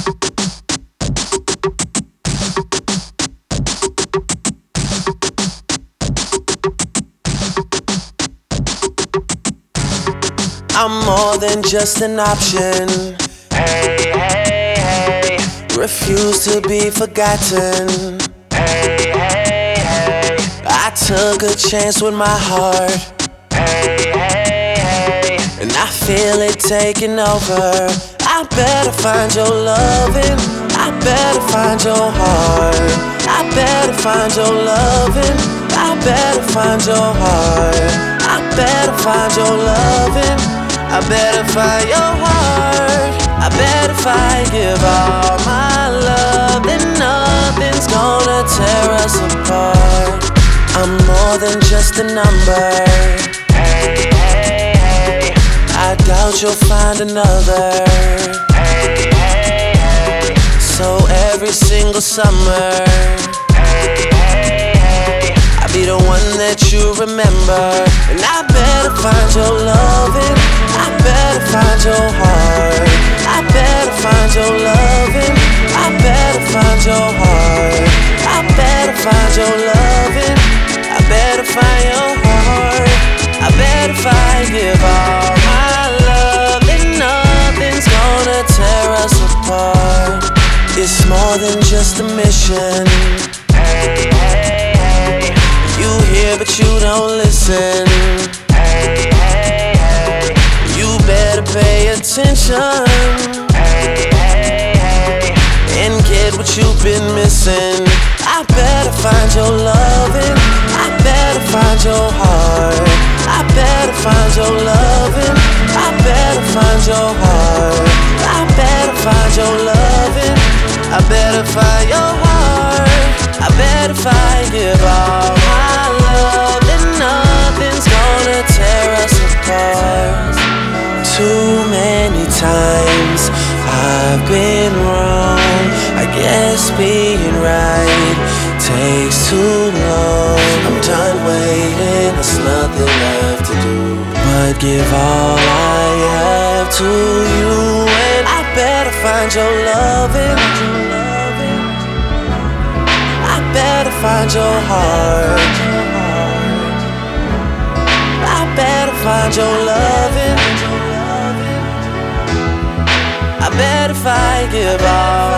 I'm more than just an option. Hey, hey, hey. Refuse to be forgotten. Hey, hey, hey. I took a chance with my heart, Hey, hey, hey. and I feel it taking over. I better find your loving. I better find your heart. I better find your loving. I better find your heart. I better find your loving. I better find your heart. I bet if I give all my love, then nothing's gonna tear us apart. I'm more than just a number. Hey, hey, hey. I doubt you'll find another. Hey, hey, hey. So every single summer, Hey, hey, hey. I'll be the one that you remember. And I better find your loving. I better find your heart. I better find your loving. I better find your heart. I better find your loving. I better find your heart. I bet if I give all my love, then nothing's gonna tear us apart. It's more than just a mission. Hey, hey, hey. You hear but you don't listen. Hey, hey, hey. You better pay attention Hey, hey, hey. and get what you've been missing. I better find your loving. I better find your heart. I better find your loving. I better find your heart. I better find your loving. I better find your heart. I bet if I give all my love, then nothing's gonna tear us apart. Too many times I've been wrong. I guess being right takes too long. I'm done waiting, there's nothing left to do but give all I have to you. And I better find your loving. I better find your heart. I better find your loving. I bet if I give all